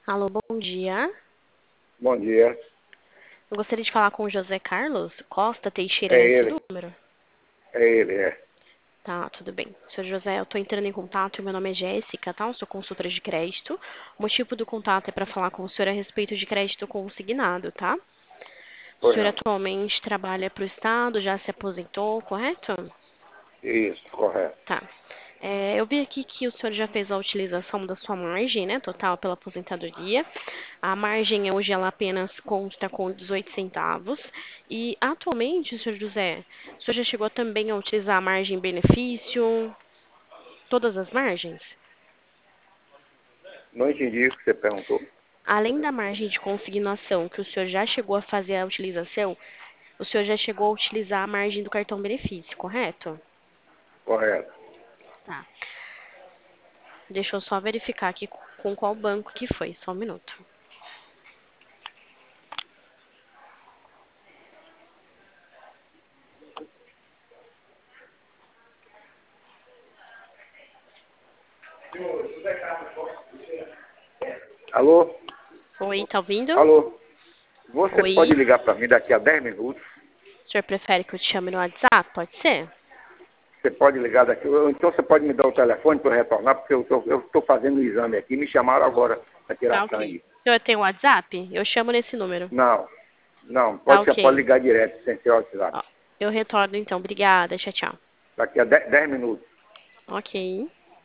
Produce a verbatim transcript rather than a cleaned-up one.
Alô, bom dia. Bom dia. Eu gostaria de falar com o José Carlos Costa Teixeira É nesse ele. número. É ele, é. Tá, tudo bem. senhor José, eu estou entrando em contato, meu nome é Jéssica, tá? Eu sou consultora de crédito. O motivo do contato é para falar com o senhor a respeito de crédito consignado, tá? O Pois senhor não. atualmente trabalha para o Estado, já se aposentou, correto? Isso, correto. Tá. É, eu vi aqui que o senhor já fez a utilização da sua margem, né, total pela aposentadoria. A margem hoje ela apenas consta com dezoito centavos. E atualmente, senhor José, o senhor já chegou também a utilizar a margem benefício, todas as margens? Não entendi o que você perguntou. Além da margem de consignação que o senhor já chegou a fazer a utilização, o senhor já chegou a utilizar a margem do cartão benefício, correto? Correto. Tá. Deixa eu só verificar aqui com qual banco que foi, só um minuto. Alô? Oi, tá ouvindo? Alô? Você pode Oi. ligar para mim daqui a dez minutos? O senhor prefere que eu te chame no WhatsApp? Pode ser? Você pode ligar daqui. Ou então você pode me dar o telefone para eu retornar, porque eu tô- eu estou fazendo o exame aqui. Me chamaram agora para Tá tirar ok. sangue. O senhor tem WhatsApp? Eu chamo nesse número. Não, não. Tá Pode, você pode ok. ligar direto, sem ser WhatsApp. Ó, eu retorno então. Obrigada. Tchau, tchau. Daqui a dez minutos. Ok.